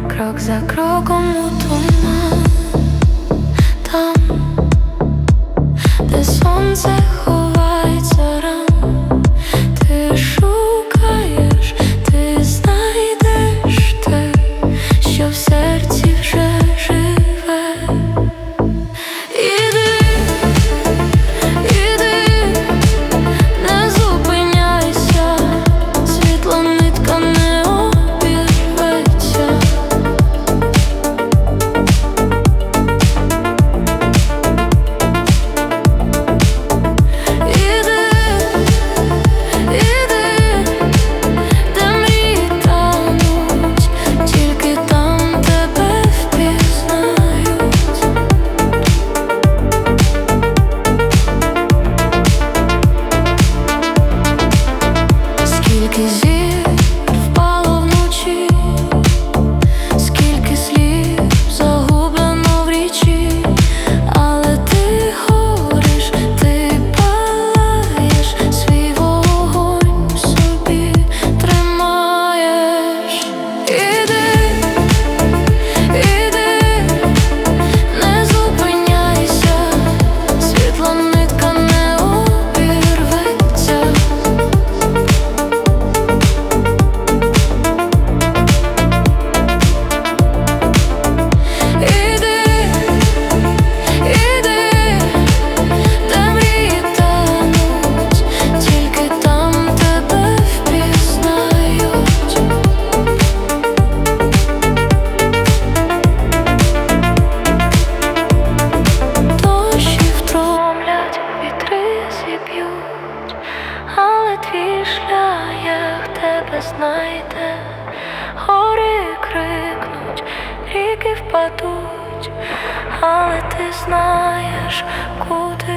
крок за кроком у туман, там, де сонце ховається ран, ти шукаєш, ти знайдеш те, що в серці вже живе. Іди, іди, не зупиняйся, світла нитка не обірветься. Іди, іди, де мрії тануть, тільки там тебе впізнають. Скільки зір впало вночі, скільки слів загублено в річі, але ти гориш, ти палаєш, свій вогонь в собі тримаєш. Іди, іди, не зупиняйся, світла нитка не обірветься. Іди, іди, де мрії тануть, тільки там тебе впізнають. Дощі втомлять, вітри зіб'ють, але твій шлях як тебе знайде. Гори крикнуть, ріки впадуть, але ти знаєш, куди